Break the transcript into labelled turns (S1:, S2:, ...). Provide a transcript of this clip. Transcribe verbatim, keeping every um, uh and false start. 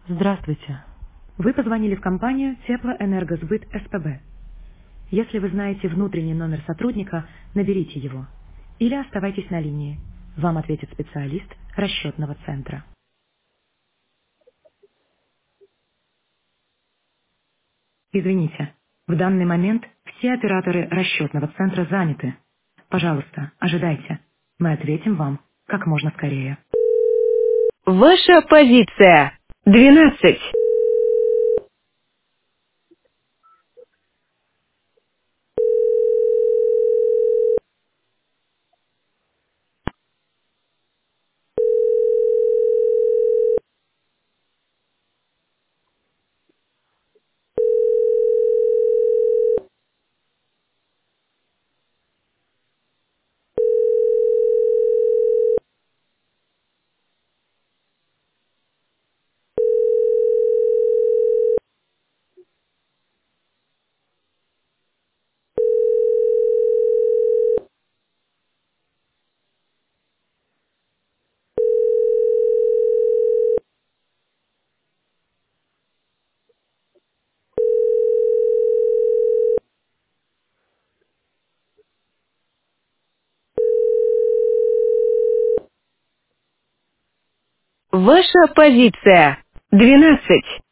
S1: Здравствуйте. Вы позвонили в компанию Теплоэнергосбыт СПБ. Если вы знаете внутренний номер сотрудника, наберите его. Или оставайтесь на линии. Вам ответит специалист расчетного центра. Извините, в данный момент все операторы расчетного центра заняты. Пожалуйста, ожидайте. Мы ответим вам как можно скорее. Ваша позиция. Двенадцать. Ваша позиция. Двенадцать.